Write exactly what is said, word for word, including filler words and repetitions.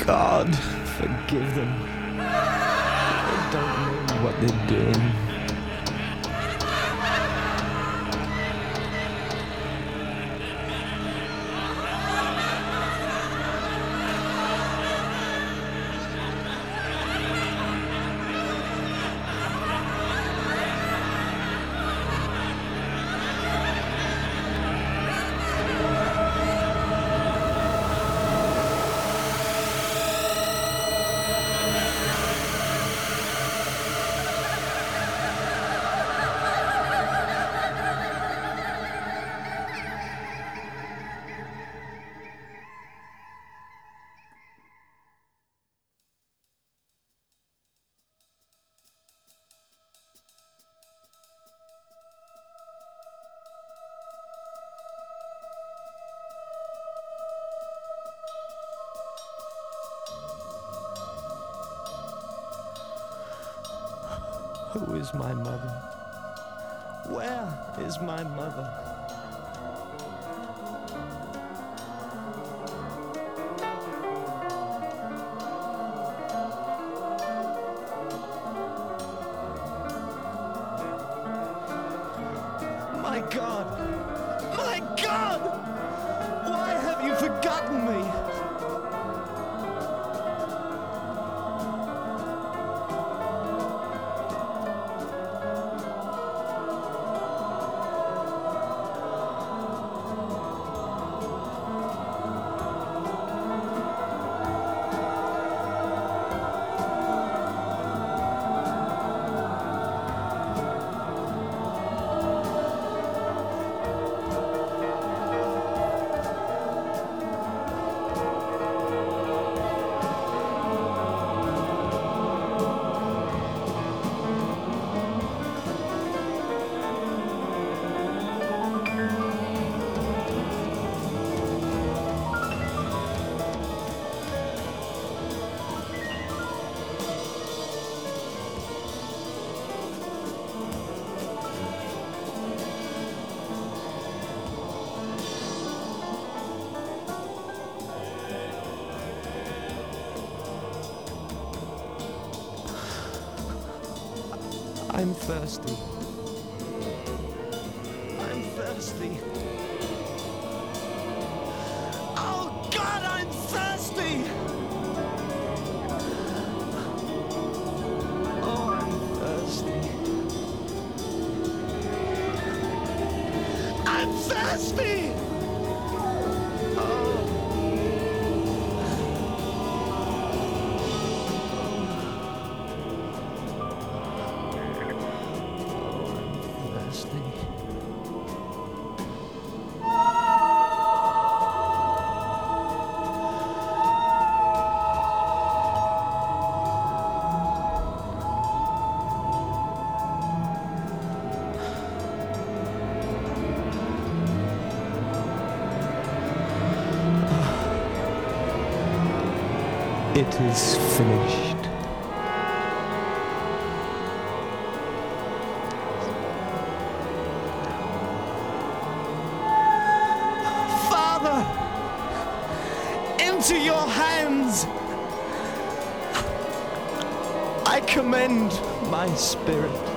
God, forgive them. They don't know what they're doing. Who is my mother? Where is my mother? My God! My God! Why have you forgotten me? I'm thirsty. I'm thirsty. Oh God, I'm thirsty! Oh, I'm thirsty. I'm thirsty! It is finished. Father, into your hands I commend my spirit.